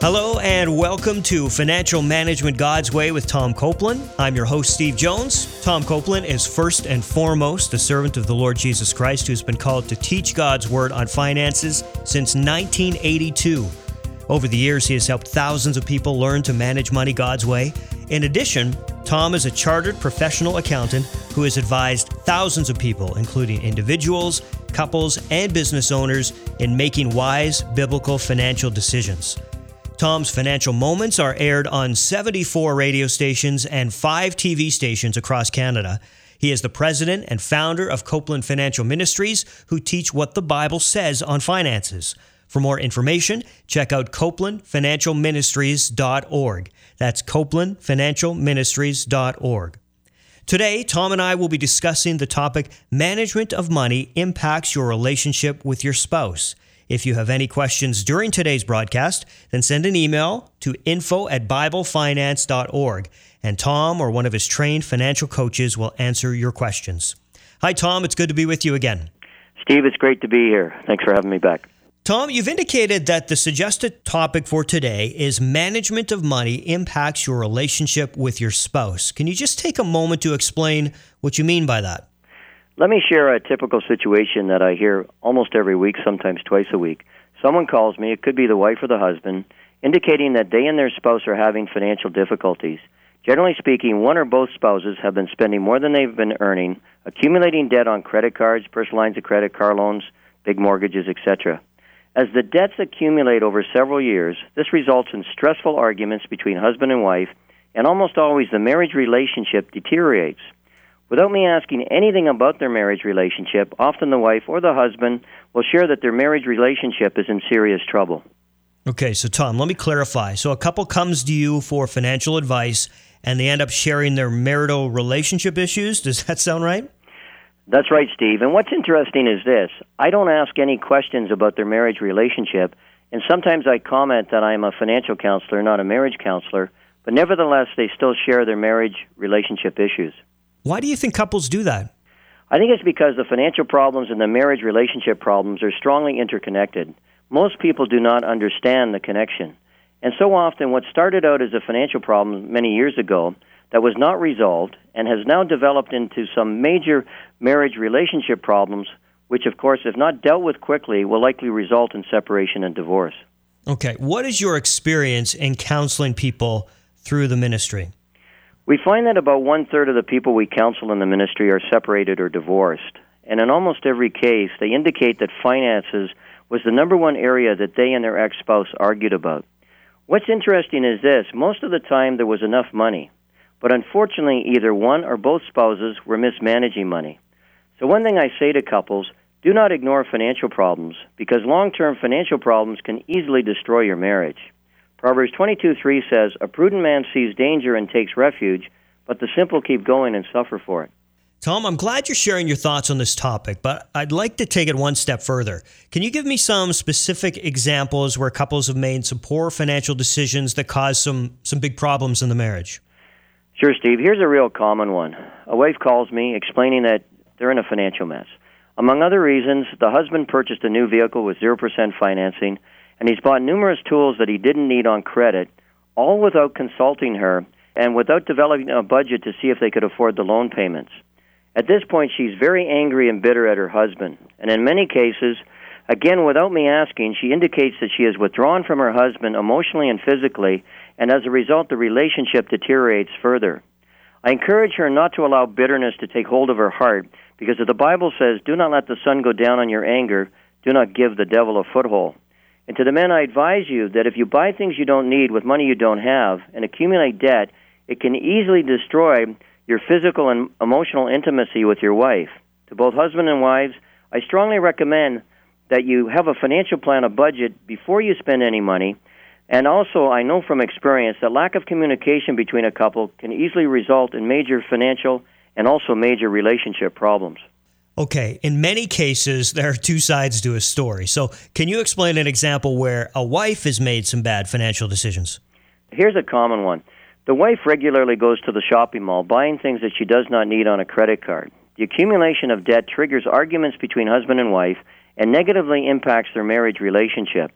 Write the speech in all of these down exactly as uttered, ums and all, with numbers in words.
Hello and welcome to Financial Management God's Way with Tom Copeland. I'm your host, Steve Jones. Tom Copeland is first and foremost a servant of the Lord Jesus Christ who's been called to teach God's Word on finances since nineteen eighty-two. Over the years, he has helped thousands of people learn to manage money God's way. In addition, Tom is a chartered professional accountant who has advised thousands of people, including individuals, couples, and business owners, in making wise biblical financial decisions. Tom's Financial Moments are aired on seventy-four radio stations and five T V stations across Canada. He is the president and founder of Copeland Financial Ministries, who teach what the Bible says on finances. For more information, check out copeland financial ministries dot org. That's copeland financial ministries dot org. Today, Tom and I will be discussing the topic, Management of Money Impacts Your Relationship with Your Spouse. If you have any questions during today's broadcast, then send an email to info at bible finance dot org, and Tom or one of his trained financial coaches will answer your questions. Hi, Tom. It's good to be with you again. Steve, it's great to be here. Thanks for having me back. Tom, you've indicated that the suggested topic for today is management of money impacts your relationship with your spouse. Can you just take a moment to explain what you mean by that? Let me share a typical situation that I hear almost every week, sometimes twice a week. Someone calls me, it could be the wife or the husband, indicating that they and their spouse are having financial difficulties. Generally speaking, one or both spouses have been spending more than they've been earning, accumulating debt on credit cards, personal lines of credit, car loans, big mortgages, et cetera. As the debts accumulate over several years, this results in stressful arguments between husband and wife, and almost always the marriage relationship deteriorates. Without me asking anything about their marriage relationship, often the wife or the husband will share that their marriage relationship is in serious trouble. Okay, so Tom, let me clarify. So a couple comes to you for financial advice, and they end up sharing their marital relationship issues. Does that sound right? That's right, Steve. And what's interesting is this. I don't ask any questions about their marriage relationship, and sometimes I comment that I'm a financial counselor, not a marriage counselor, but nevertheless, they still share their marriage relationship issues. Why do you think couples do that? I think it's because the financial problems and the marriage relationship problems are strongly interconnected. Most people do not understand the connection. And so often what started out as a financial problem many years ago that was not resolved and has now developed into some major marriage relationship problems, which of course, if not dealt with quickly, will likely result in separation and divorce. Okay. What is your experience in counseling people through the ministry? We find that about one-third of the people we counsel in the ministry are separated or divorced. And in almost every case, they indicate that finances was the number one area that they and their ex-spouse argued about. What's interesting is this. Most of the time, there was enough money. But unfortunately, either one or both spouses were mismanaging money. So one thing I say to couples, do not ignore financial problems, because long-term financial problems can easily destroy your marriage. Proverbs twenty-two three says, "A prudent man sees danger and takes refuge, but the simple keep going and suffer for it." Tom, I'm glad you're sharing your thoughts on this topic, but I'd like to take it one step further. Can you give me some specific examples where couples have made some poor financial decisions that caused some, some big problems in the marriage? Sure, Steve. Here's a real common one. A wife calls me explaining that they're in a financial mess. Among other reasons, the husband purchased a new vehicle with zero percent financing, and he's bought numerous tools that he didn't need on credit, all without consulting her and without developing a budget to see if they could afford the loan payments. At this point, she's very angry and bitter at her husband. And in many cases, again, without me asking, she indicates that she has withdrawn from her husband emotionally and physically, and as a result, the relationship deteriorates further. I encourage her not to allow bitterness to take hold of her heart, because if the Bible says, "Do not let the sun go down on your anger, do not give the devil a foothold." And to the men, I advise you that if you buy things you don't need with money you don't have and accumulate debt, it can easily destroy your physical and emotional intimacy with your wife. To both husband and wives, I strongly recommend that you have a financial plan, a budget, before you spend any money. And also, I know from experience that lack of communication between a couple can easily result in major financial and also major relationship problems. Okay, in many cases, there are two sides to a story. So can you explain an example where a wife has made some bad financial decisions? Here's a common one. The wife regularly goes to the shopping mall, buying things that she does not need on a credit card. The accumulation of debt triggers arguments between husband and wife and negatively impacts their marriage relationship.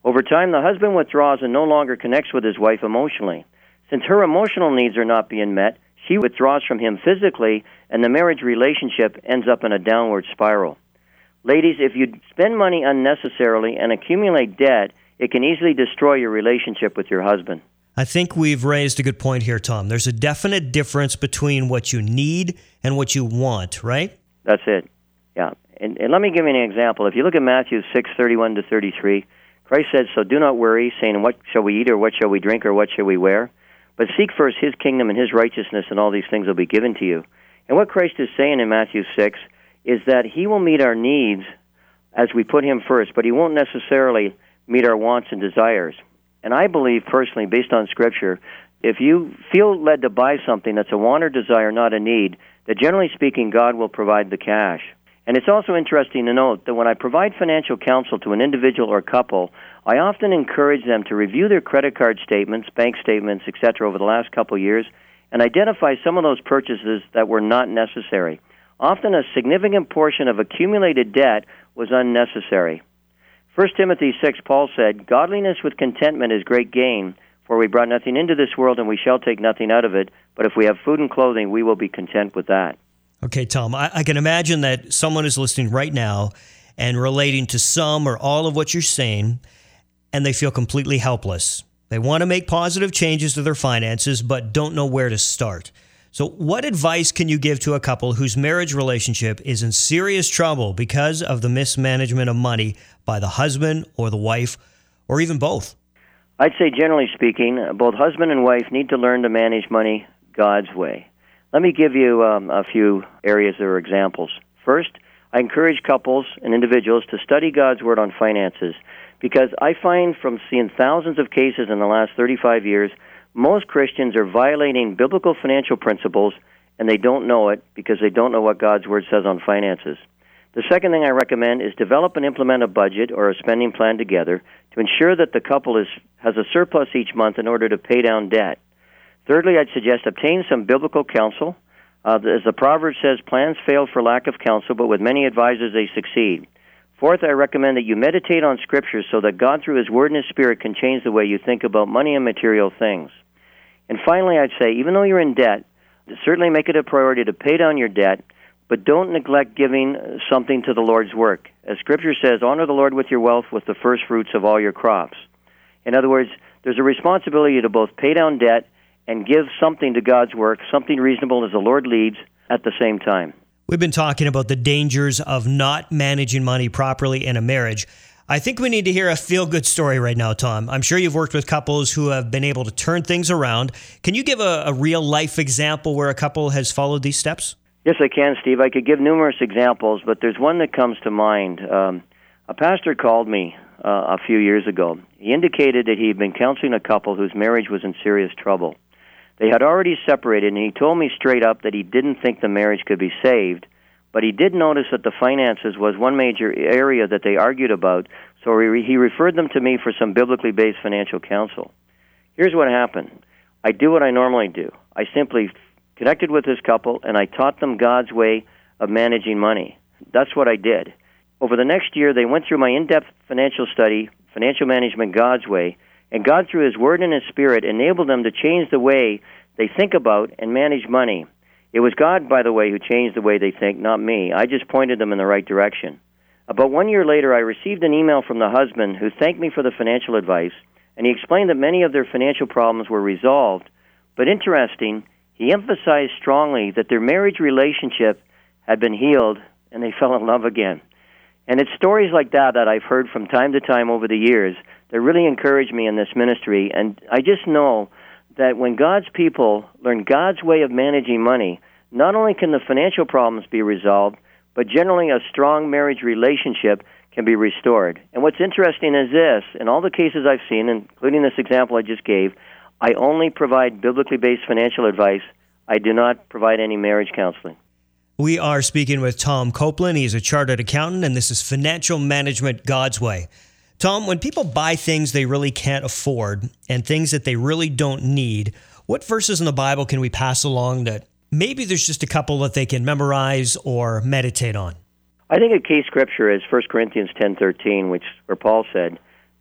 Over time, the husband withdraws and no longer connects with his wife emotionally. Since her emotional needs are not being met, she withdraws from him physically, and the marriage relationship ends up in a downward spiral. Ladies, if you spend money unnecessarily and accumulate debt, it can easily destroy your relationship with your husband. I think we've raised a good point here, Tom. There's a definite difference between what you need and what you want, right? That's it. Yeah. And, and let me give you an example. If you look at Matthew six, thirty-one to thirty-three, Christ said, "So do not worry, saying, what shall we eat, or what shall we drink, or what shall we wear? But seek first his kingdom and his righteousness, and all these things will be given to you." And what Christ is saying in Matthew six is that he will meet our needs as we put him first, but he won't necessarily meet our wants and desires. And I believe personally, based on Scripture, if you feel led to buy something that's a want or desire, not a need, that generally speaking, God will provide the cash. And it's also interesting to note that when I provide financial counsel to an individual or couple, I often encourage them to review their credit card statements, bank statements, et cetera over the last couple of years and identify some of those purchases that were not necessary. Often a significant portion of accumulated debt was unnecessary. First Timothy six, Paul said, "Godliness with contentment is great gain, for we brought nothing into this world, and we shall take nothing out of it. But if we have food and clothing, we will be content with that." Okay, Tom, I, I can imagine that someone is listening right now and relating to some or all of what you're saying, and they feel completely helpless. They want to make positive changes to their finances, but don't know where to start. So what advice can you give to a couple whose marriage relationship is in serious trouble because of the mismanagement of money by the husband or the wife, or even both? I'd say, generally speaking, both husband and wife need to learn to manage money God's way. Let me give you um, a few areas that are examples. First, I encourage couples and individuals to study God's Word on finances, because I find from seeing thousands of cases in the last thirty-five years, most Christians are violating biblical financial principles, and they don't know it because they don't know what God's Word says on finances. The second thing I recommend is develop and implement a budget or a spending plan together to ensure that the couple is, has a surplus each month in order to pay down debt. Thirdly, I'd suggest obtain some biblical counsel. Uh, as the proverb says, plans fail for lack of counsel, but with many advisors they succeed. Fourth, I recommend that you meditate on Scripture so that God, through His Word and His Spirit, can change the way you think about money and material things. And finally, I'd say, even though you're in debt, certainly make it a priority to pay down your debt, but don't neglect giving something to the Lord's work. As Scripture says, honor the Lord with your wealth, with the first fruits of all your crops. In other words, there's a responsibility to both pay down debt and give something to God's work, something reasonable as the Lord leads at the same time. We've been talking about the dangers of not managing money properly in a marriage. I think we need to hear a feel-good story right now, Tom. I'm sure you've worked with couples who have been able to turn things around. Can you give a, a real-life example where a couple has followed these steps? Yes, I can, Steve. I could give numerous examples, but there's one that comes to mind. Um, a pastor called me uh, a few years ago. He indicated that he had been counseling a couple whose marriage was in serious trouble. They had already separated, and he told me straight up that he didn't think the marriage could be saved, but he did notice that the finances was one major area that they argued about, so he referred them to me for some biblically based financial counsel. Here's what happened. I do what I normally do. I simply connected with this couple, and I taught them God's way of managing money. That's what I did. Over the next year, they went through my in-depth financial study, Financial Management God's Way, and God, through His Word and His Spirit, enabled them to change the way they think about and manage money. It was God, by the way, who changed the way they think, not me. I just pointed them in the right direction. About one year later, I received an email from the husband who thanked me for the financial advice, and he explained that many of their financial problems were resolved. But interesting, he emphasized strongly that their marriage relationship had been healed, and they fell in love again. And it's stories like that that I've heard from time to time over the years that really encourage me in this ministry. And I just know that when God's people learn God's way of managing money, not only can the financial problems be resolved, but generally a strong marriage relationship can be restored. And what's interesting is this, in all the cases I've seen, including this example I just gave, I only provide biblically based financial advice. I do not provide any marriage counseling. We are speaking with Tom Copeland. He is a chartered accountant, and this is Financial Management God's Way. Tom, when people buy things they really can't afford and things that they really don't need, what verses in the Bible can we pass along that maybe there's just a couple that they can memorize or meditate on? I think a key scripture is First Corinthians ten thirteen, which where Paul said,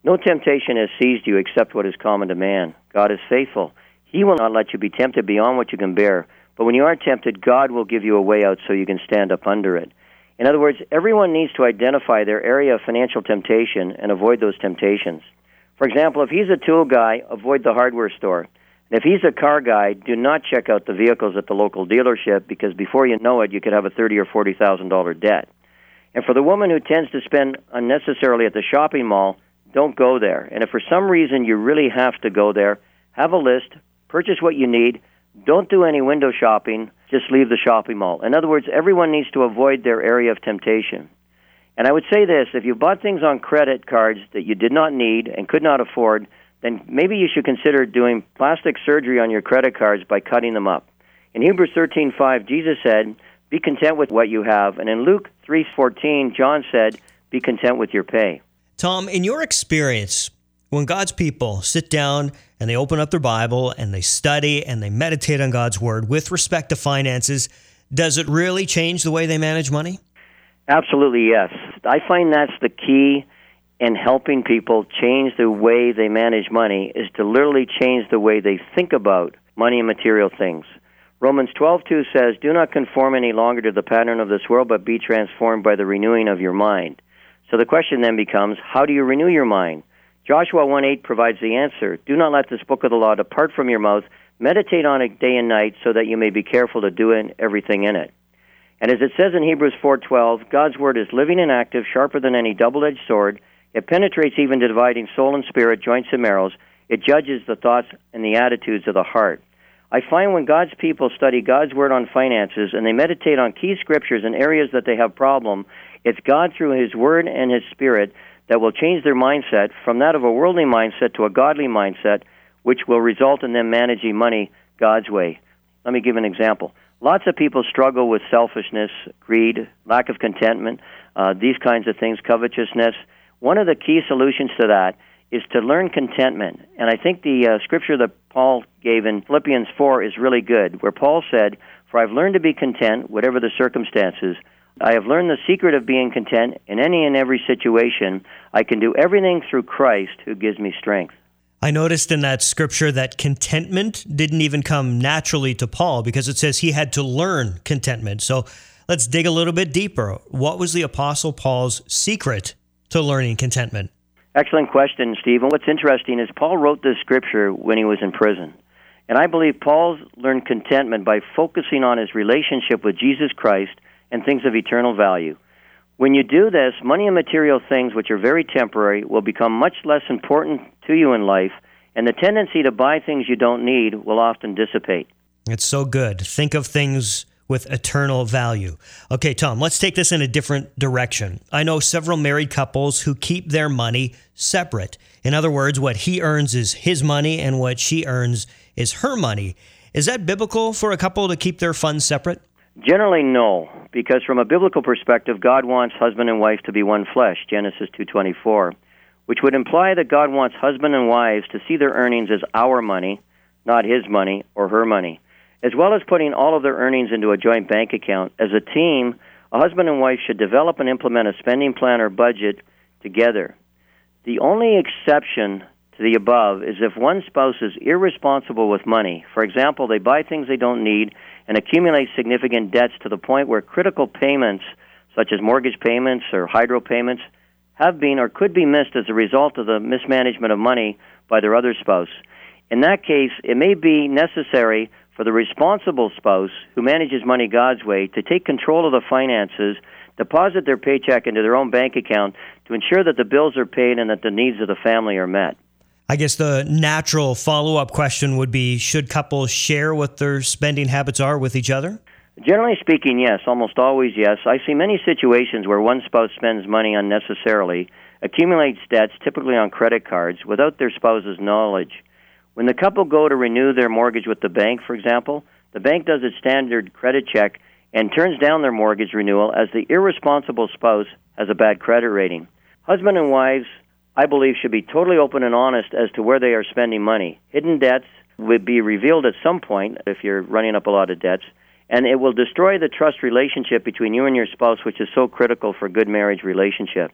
No temptation has seized you except what is common to man. God is faithful. He will not let you be tempted beyond what you can bear. But when you are tempted, God will give you a way out so you can stand up under it. In other words, everyone needs to identify their area of financial temptation and avoid those temptations. For example, if he's a tool guy, avoid the hardware store. And if he's a car guy, do not check out the vehicles at the local dealership, because before you know it, you could have a thirty thousand dollars or forty thousand dollars debt. And for the woman who tends to spend unnecessarily at the shopping mall, don't go there. And if for some reason you really have to go there, have a list, purchase what you need, don't do any window shopping, just leave the shopping mall. In other words, everyone needs to avoid their area of temptation. And I would say this, if you bought things on credit cards that you did not need and could not afford, then maybe you should consider doing plastic surgery on your credit cards by cutting them up. In Hebrews thirteen five, Jesus said, be content with what you have. And in Luke three fourteen, John said, be content with your pay. Tom, in your experience, when God's people sit down and they open up their Bible and they study and they meditate on God's Word with respect to finances, does it really change the way they manage money? Absolutely, yes. I find that's the key in helping people change the way they manage money, is to literally change the way they think about money and material things. Romans twelve two says, do not conform any longer to the pattern of this world, but be transformed by the renewing of your mind. So the question then becomes, how do you renew your mind? Joshua one eight provides the answer. Do not let this book of the law depart from your mouth. Meditate on it day and night so that you may be careful to do it, everything in it. And as it says in Hebrews four twelve, God's word is living and active, sharper than any double-edged sword. It penetrates even to dividing soul and spirit, joints and marrows. It judges the thoughts and the attitudes of the heart. I find when God's people study God's word on finances and they meditate on key scriptures in areas that they have problem, it's God through his word and his spirit that will change their mindset from that of a worldly mindset to a godly mindset, which will result in them managing money God's way. Let me give an example. Lots of people struggle with selfishness, greed, lack of contentment, uh, these kinds of things, covetousness. One of the key solutions to that is to learn contentment. And I think the uh, scripture that Paul gave in Philippians four is really good, where Paul said, for I've learned to be content, whatever the circumstances. I have learned the secret of being content in any and every situation. I can do everything through Christ who gives me strength. I noticed in that scripture that contentment didn't even come naturally to Paul, because it says he had to learn contentment. So let's dig a little bit deeper. What was the Apostle Paul's secret to learning contentment? Excellent question, Stephen. What's interesting is Paul wrote this scripture when he was in prison. And I believe Paul learned contentment by focusing on his relationship with Jesus Christ and things of eternal value. When you do this, money and material things, which are very temporary, will become much less important to you in life, and the tendency to buy things you don't need will often dissipate. It's so good. Think of things with eternal value. Okay, Tom, let's take this in a different direction. I know several married couples who keep their money separate. In other words, what he earns is his money and what she earns is her money. Is that biblical for a couple to keep their funds separate? Generally, no, because from a biblical perspective, God wants husband and wife to be one flesh, Genesis two twenty-four, which would imply that God wants husband and wives to see their earnings as our money, not his money or her money, as well as putting all of their earnings into a joint bank account. As a team, a husband and wife should develop and implement a spending plan or budget together. The only exception to the above is if one spouse is irresponsible with money. For example, they buy things they don't need and accumulate significant debts to the point where critical payments, such as mortgage payments or hydro payments, have been or could be missed as a result of the mismanagement of money by their other spouse. In that case, it may be necessary for the responsible spouse who manages money God's way to take control of the finances, deposit their paycheck into their own bank account to ensure that the bills are paid and that the needs of the family are met. I guess the natural follow-up question would be, should couples share what their spending habits are with each other? Generally speaking, yes. Almost always, yes. I see many situations where one spouse spends money unnecessarily, accumulates debts, typically on credit cards, without their spouse's knowledge. When the couple go to renew their mortgage with the bank, for example, the bank does its standard credit check and turns down their mortgage renewal as the irresponsible spouse has a bad credit rating. Husband and wives, I believe, should be totally open and honest as to where they are spending money. Hidden debts would be revealed at some point if you're running up a lot of debts, and it will destroy the trust relationship between you and your spouse, which is so critical for a good marriage relationship.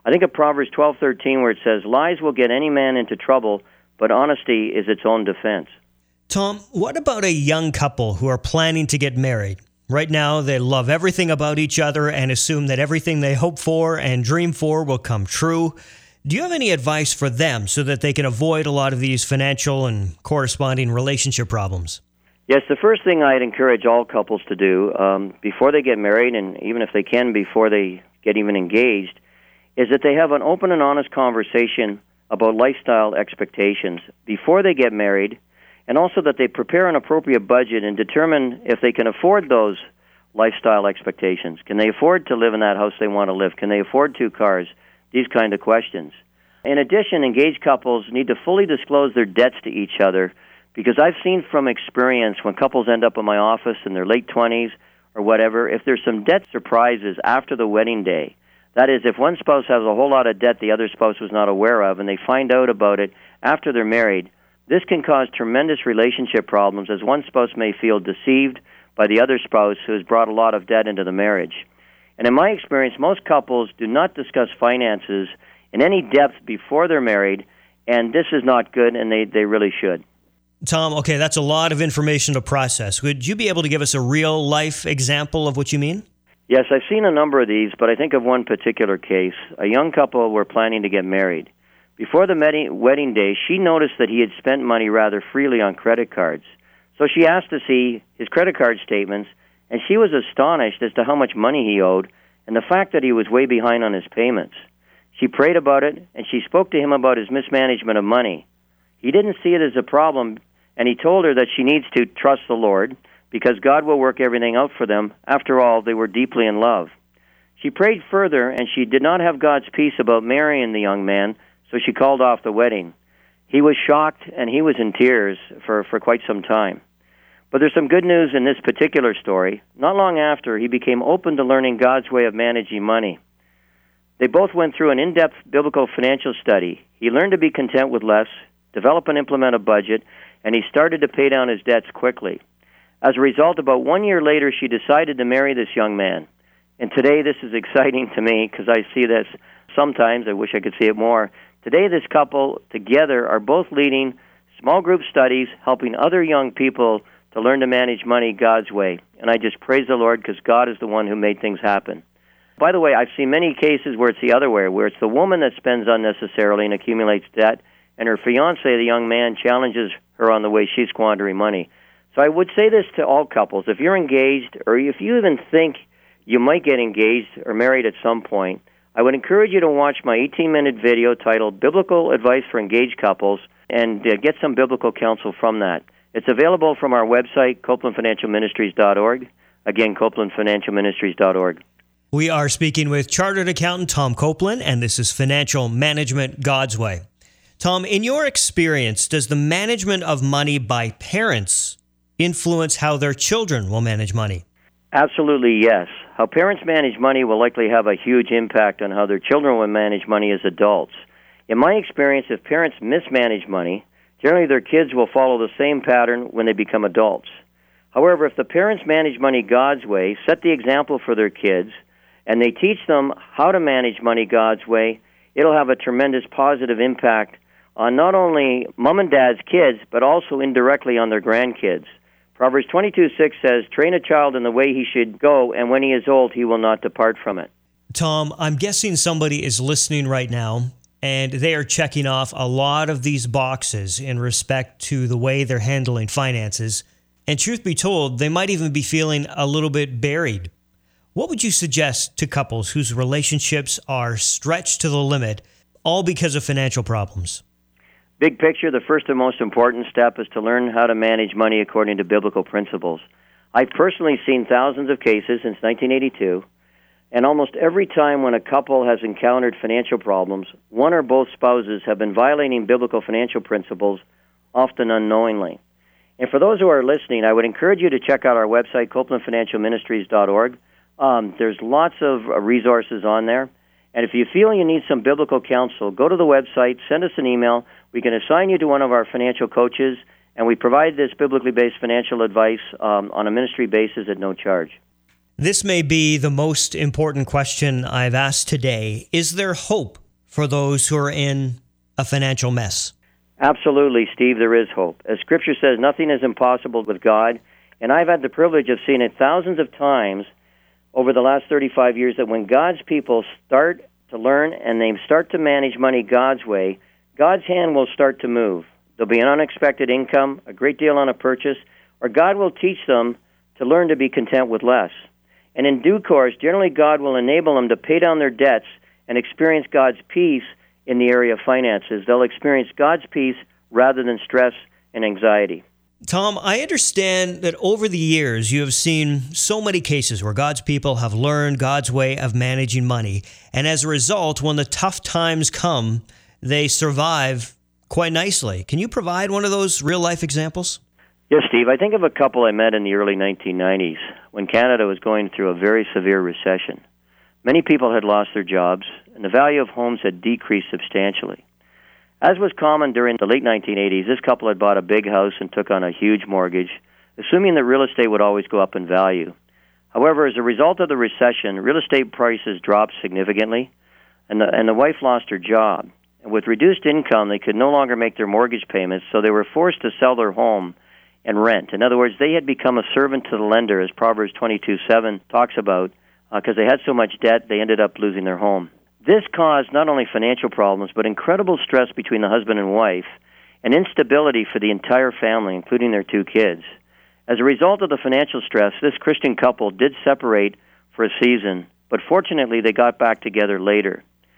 I think of Proverbs twelve thirteen, where it says, "Lies will get any man into trouble, but honesty is its own defense." Tom, what about a young couple who are planning to get married? Right now, they love everything about each other and assume that everything they hope for and dream for will come true. Do you have any advice for them so that they can avoid a lot of these financial and corresponding relationship problems? Yes, the first thing I'd encourage all couples to do um, before they get married, and even if they can before they get even engaged, is that they have an open and honest conversation about lifestyle expectations before they get married, and also that they prepare an appropriate budget and determine if they can afford those lifestyle expectations. Can they afford to live in that house they want to live? Can they afford two cars? These kind of questions. In addition, engaged couples need to fully disclose their debts to each other, because I've seen from experience when couples end up in my office in their late twenties or whatever, if there's some debt surprises after the wedding day, that is, if one spouse has a whole lot of debt the other spouse was not aware of, and they find out about it after they're married, this can cause tremendous relationship problems, as one spouse may feel deceived by the other spouse who has brought a lot of debt into the marriage. And in my experience, most couples do not discuss finances in any depth before they're married, and this is not good, and they, they really should. Tom, okay, that's a lot of information to process. Would you be able to give us a real-life example of what you mean? Yes, I've seen a number of these, but I think of one particular case. A young couple were planning to get married. Before the wedding day, she noticed that he had spent money rather freely on credit cards. So she asked to see his credit card statements, and she was astonished as to how much money he owed and the fact that he was way behind on his payments. She prayed about it, and she spoke to him about his mismanagement of money. He didn't see it as a problem, and he told her that she needs to trust the Lord because God will work everything out for them. After all, they were deeply in love. She prayed further, and she did not have God's peace about marrying the young man, so she called off the wedding. He was shocked, and he was in tears for, for quite some time. But there's some good news in this particular story. Not long after, he became open to learning God's way of managing money. They both went through an in-depth biblical financial study. He learned to be content with less, develop and implement a budget, and he started to pay down his debts quickly. As a result, about one year later, she decided to marry this young man. And today, this is exciting to me because I see this sometimes. I wish I could see it more. Today, this couple together are both leading small group studies, helping other young people to learn to manage money God's way. And I just praise the Lord because God is the one who made things happen. By the way, I've seen many cases where it's the other way, where it's the woman that spends unnecessarily and accumulates debt, and her fiancé, the young man, challenges her on the way she's squandering money. So I would say this to all couples. If you're engaged, or if you even think you might get engaged or married at some point, I would encourage you to watch my eighteen-minute video titled Biblical Advice for Engaged Couples and uh, get some biblical counsel from that. It's available from our website, copeland financial ministries dot org. Again, copeland financial ministries dot org. We are speaking with Chartered Accountant Tom Copeland, and this is Financial Management God's Way. Tom, in your experience, does the management of money by parents influence how their children will manage money? Absolutely, yes. How parents manage money will likely have a huge impact on how their children will manage money as adults. In my experience, if parents mismanage money, generally their kids will follow the same pattern when they become adults. However, if the parents manage money God's way, set the example for their kids, and they teach them how to manage money God's way, it'll have a tremendous positive impact on not only mom and dad's kids, but also indirectly on their grandkids. Proverbs twenty-two six says, "Train a child in the way he should go, and when he is old, he will not depart from it." Tom, I'm guessing somebody is listening right now, and they are checking off a lot of these boxes in respect to the way they're handling finances. And truth be told, they might even be feeling a little bit buried. What would you suggest to couples whose relationships are stretched to the limit, all because of financial problems? Big picture, the first and most important step is to learn how to manage money according to biblical principles. I've personally seen thousands of cases since nineteen eighty-two, and almost every time when a couple has encountered financial problems, one or both spouses have been violating biblical financial principles, often unknowingly. And for those who are listening, I would encourage you to check out our website, copeland financial ministries dot org. Um, there's lots of uh, resources on there. And if you feel you need some biblical counsel, go to the website, send us an email. We can assign you to one of our financial coaches, and we provide this biblically based financial advice um, on a ministry basis at no charge. This may be the most important question I've asked today. Is there hope for those who are in a financial mess? Absolutely, Steve, there is hope. As Scripture says, nothing is impossible with God, and I've had the privilege of seeing it thousands of times over the last thirty-five years that when God's people start to learn and they start to manage money God's way, God's hand will start to move. There'll be an unexpected income, a great deal on a purchase, or God will teach them to learn to be content with less. And in due course, generally God will enable them to pay down their debts and experience God's peace in the area of finances. They'll experience God's peace rather than stress and anxiety. Tom, I understand that over the years you have seen so many cases where God's people have learned God's way of managing money, and as a result, when the tough times come, they survive quite nicely. Can you provide one of those real-life examples? Yes, Steve. I think of a couple I met in the early nineteen nineties when Canada was going through a very severe recession. Many people had lost their jobs, and the value of homes had decreased substantially. As was common during the late nineteen eighties, this couple had bought a big house and took on a huge mortgage, assuming that real estate would always go up in value. However, as a result of the recession, real estate prices dropped significantly, and the, and the wife lost her job. And with reduced income, they could no longer make their mortgage payments, so they were forced to sell their home and rent. In other words, they had become a servant to the lender, as Proverbs twenty-two seven talks about, because uh, they had so much debt, they ended up losing their home. This caused not only financial problems, but incredible stress between the husband and wife, and instability for the entire family, including their two kids. As a result of the financial stress, this Christian couple did separate for a season, but fortunately they got back together later.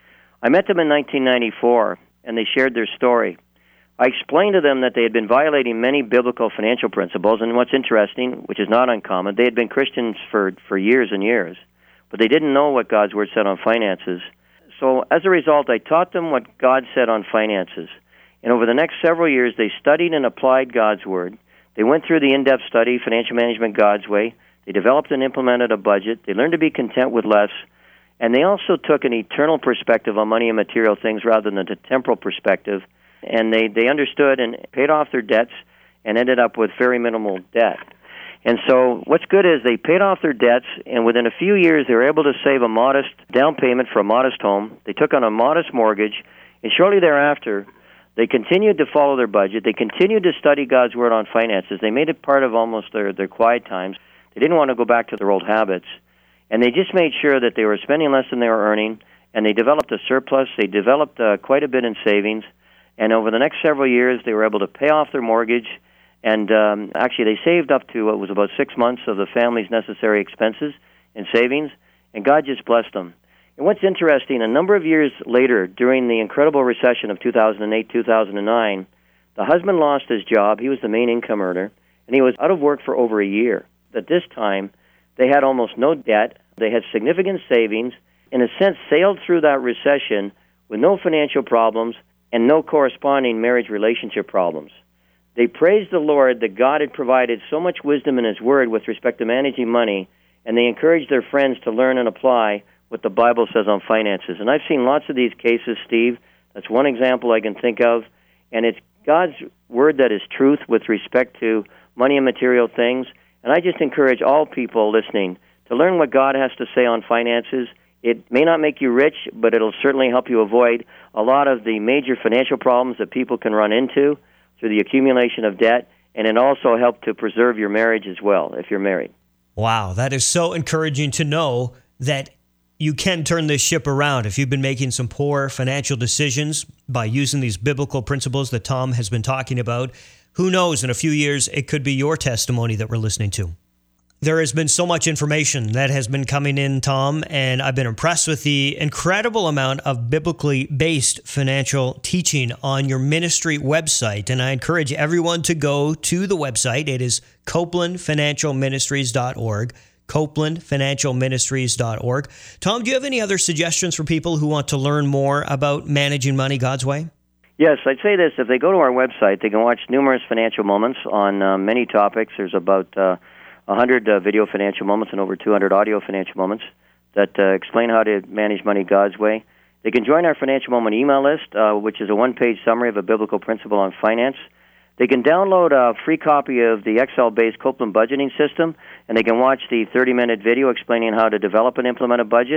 I met them in nineteen ninety-four, and they shared their story. I explained to them that they had been violating many biblical financial principles, and what's interesting, which is not uncommon, they had been Christians for, for years and years, but they didn't know what God's Word said on finances. So as a result, I taught them what God said on finances. And over the next several years, they studied and applied God's Word. They went through the in-depth study, Financial Management God's Way. They developed and implemented a budget. They learned to be content with less. And they also took an eternal perspective on money and material things rather than a temporal perspective. And they, they understood and paid off their debts and ended up with very minimal debt. And so what's good is they paid off their debts, and within a few years they were able to save a modest down payment for a modest home. They took on a modest mortgage, and shortly thereafter they continued to follow their budget. They continued to study God's Word on finances. They made it part of almost their, their quiet times. They didn't want to go back to their old habits. And they just made sure that they were spending less than they were earning, and they developed a surplus. They developed uh, quite a bit in savings. And over the next several years, they were able to pay off their mortgage. And um, actually, they saved up to what was about six months of the family's necessary expenses and savings, and God just blessed them. And what's interesting, a number of years later, during the incredible recession of two thousand eight, two thousand nine, the husband lost his job. He was the main income earner, and he was out of work for over a year. At this time, they had almost no debt. They had significant savings, in a sense, sailed through that recession with no financial problems and no corresponding marriage relationship problems. They praised the Lord that God had provided so much wisdom in His Word with respect to managing money, and they encouraged their friends to learn and apply what the Bible says on finances. And I've seen lots of these cases, Steve. That's one example I can think of. And it's God's Word that is truth with respect to money and material things. And I just encourage all people listening to learn what God has to say on finances. It may not make you rich, but it'll certainly help you avoid a lot of the major financial problems that people can run into through the accumulation of debt, and it also help to preserve your marriage as well if you're married. Wow, that is so encouraging to know that you can turn this ship around. If you've been making some poor financial decisions by using these biblical principles that Tom has been talking about, who knows, in a few years, it could be your testimony that we're listening to. There has been so much information that has been coming in, Tom, and I've been impressed with the incredible amount of biblically based financial teaching on your ministry website. And I encourage everyone to go to the website. It is copeland financial ministries dot org, copeland financial ministries dot org. Tom, do you have any other suggestions for people who want to learn more about managing money God's way? Yes, I'd say this. If they go to our website, they can watch numerous financial moments on uh, many topics. There's about Uh, one hundred uh, video financial moments and over two hundred audio financial moments that uh, explain how to manage money God's way. They can join our Financial Moment email list, uh, which is a one-page summary of a biblical principle on finance. They can download a free copy of the Excel-based Copeland budgeting system, and they can watch the thirty-minute video explaining how to develop and implement a budget.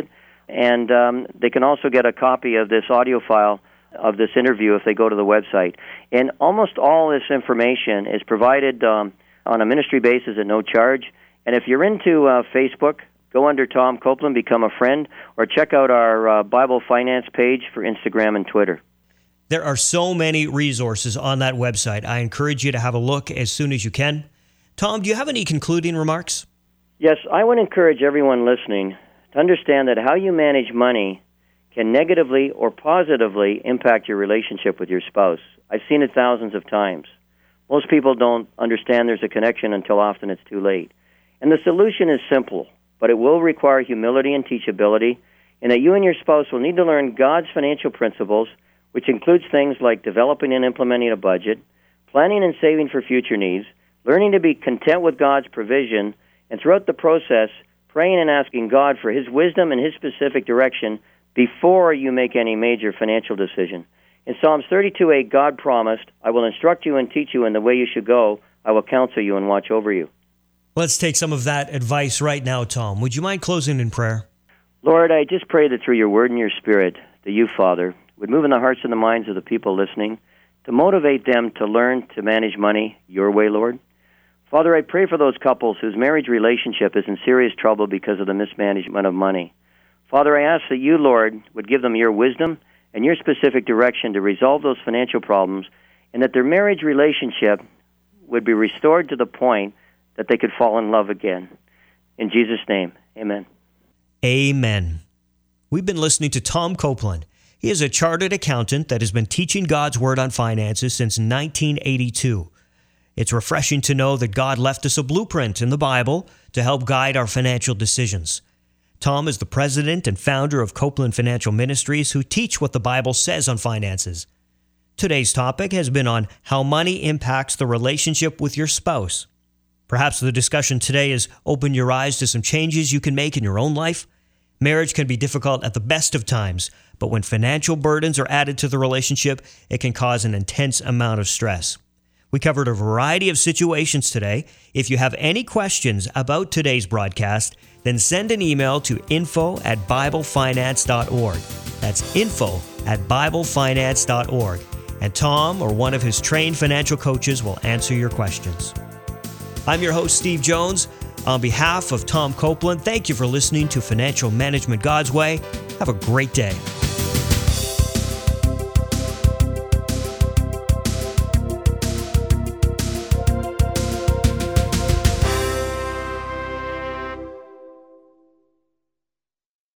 And um, they can also get a copy of this audio file of this interview if they go to the website. And almost all this information is provided um, on a ministry basis at no charge. And if you're into uh, Facebook, go under Tom Copeland, become a friend, or check out our uh, Bible Finance page for Instagram and Twitter. There are so many resources on that website. I encourage you to have a look as soon as you can. Tom, do you have any concluding remarks? Yes, I would encourage everyone listening to understand that how you manage money can negatively or positively impact your relationship with your spouse. I've seen it thousands of times. Most people don't understand there's a connection until often it's too late. And the solution is simple, but it will require humility and teachability, and that you and your spouse will need to learn God's financial principles, which includes things like developing and implementing a budget, planning and saving for future needs, learning to be content with God's provision, and throughout the process, praying and asking God for His wisdom and His specific direction before you make any major financial decision. In Psalms thirty-two eight, God promised, I will instruct you and teach you in the way you should go. I will counsel you and watch over you. Let's take some of that advice right now, Tom. Would you mind closing in prayer? Lord, I just pray that through your word and your spirit, that you, Father, would move in the hearts and the minds of the people listening to motivate them to learn to manage money your way, Lord. Father, I pray for those couples whose marriage relationship is in serious trouble because of the mismanagement of money. Father, I ask that you, Lord, would give them your wisdom and your specific direction to resolve those financial problems, and that their marriage relationship would be restored to the point that they could fall in love again. In Jesus' name, amen. Amen. We've been listening to Tom Copeland. He is a chartered accountant that has been teaching God's Word on finances since nineteen eighty-two. It's refreshing to know that God left us a blueprint in the Bible to help guide our financial decisions. Tom is the president and founder of Copeland Financial Ministries, who teach what the Bible says on finances. Today's topic has been on how money impacts the relationship with your spouse. Perhaps the discussion today has opened your eyes to some changes you can make in your own life. Marriage can be difficult at the best of times, but when financial burdens are added to the relationship, it can cause an intense amount of stress. We covered a variety of situations today. If you have any questions about today's broadcast, then send an email to info at biblefinance dot org. That's info at biblefinance dot org. And Tom or one of his trained financial coaches will answer your questions. I'm your host, Steve Jones. On behalf of Tom Copeland, thank you for listening to Financial Management God's Way. Have a great day.